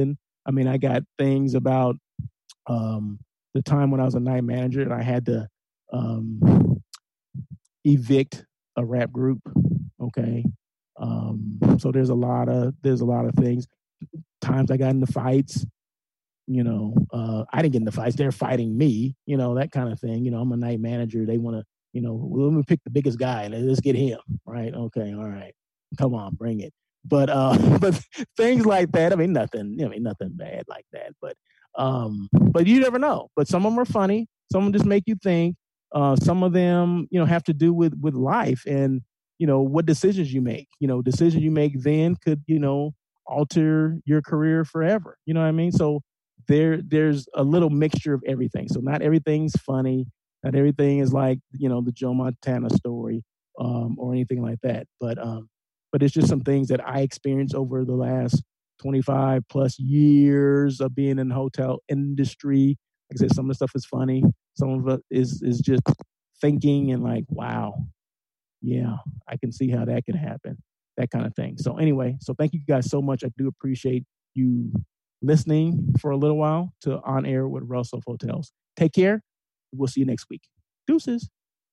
Speaker 4: I mean, I got things about um, the time when I was a night manager and I had to um, evict a rap group. Okay. Um, so there's a lot of, there's a lot of things. Times I got into fights, you know, uh, I didn't get into fights. They're fighting me, you know, that kind of thing. You know, I'm a night manager. They want to, you know, well, let me pick the biggest guy and let's get him. Right. Okay. All right. Come on, bring it. But, uh, but things like that, I mean, nothing, I mean, nothing bad like that, but, um, but you never know. But some of them are funny. Some of them just make you think. Uh, some of them, you know, have to do with, with life and, you know, what decisions you make, you know, decisions you make then could, you know, alter your career forever. You know what I mean? So there, there's a little mixture of everything. So not everything's funny. Not everything is like, you know, the Joe Montana story, um, or anything like that. But, um, but it's just some things that I experienced over the last twenty-five plus years of being in the hotel industry. Like I said, some of the stuff is funny. Some of it is, is just thinking and like, wow, yeah, I can see how that can happen, that kind of thing. So anyway, so thank you guys so much. I do appreciate you listening for a little while to On Air with Russell of Hotels. Take care. We'll see you next week. Deuces.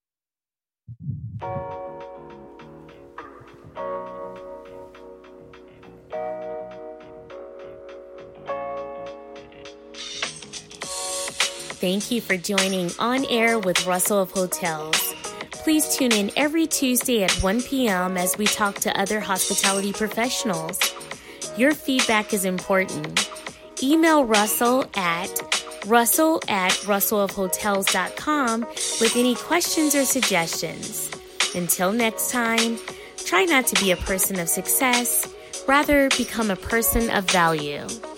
Speaker 3: Thank you for joining On Air with Russell of Hotels. Please tune in every Tuesday at one p.m. as we talk to other hospitality professionals. Your feedback is important. Email Russell at russell at russell of hotels dot com with any questions or suggestions. Until next time, try not to be a person of success, rather become a person of value.